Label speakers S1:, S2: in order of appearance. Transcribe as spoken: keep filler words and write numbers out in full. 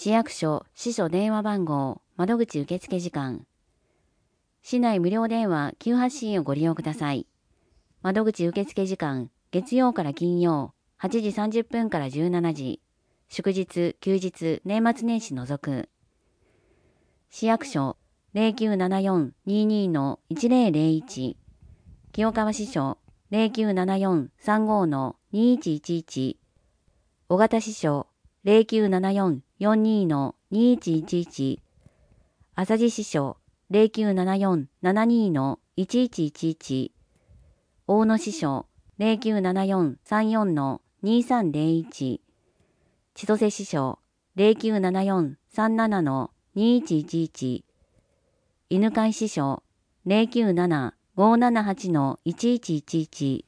S1: 市役所支所電話番号窓口受付時間。市内無料電話急発信をご利用ください。窓口受付時間、月曜から金曜、はちじさんじゅっぷんからじゅうしちじ、祝日、休日、年末年始除く。市役所 ゼロきゅうななよん にーにー いちゼロゼロいち、清川支所 ゼロきゅうななよん さんご にいちいちいち、小形支所 ゼロきゅうななよん よんにー にいちいちいち、朝地支所 ゼロきゅうななよん ななにー いちいちいちいち、大野支所 ゼロきゅうななよん さんよん にさんゼロいち、千歳支所 ゼロきゅうななよん さんなな にいちいちいち、犬飼支所 ゼロきゅうなな ごーななはち いちいちいちいち、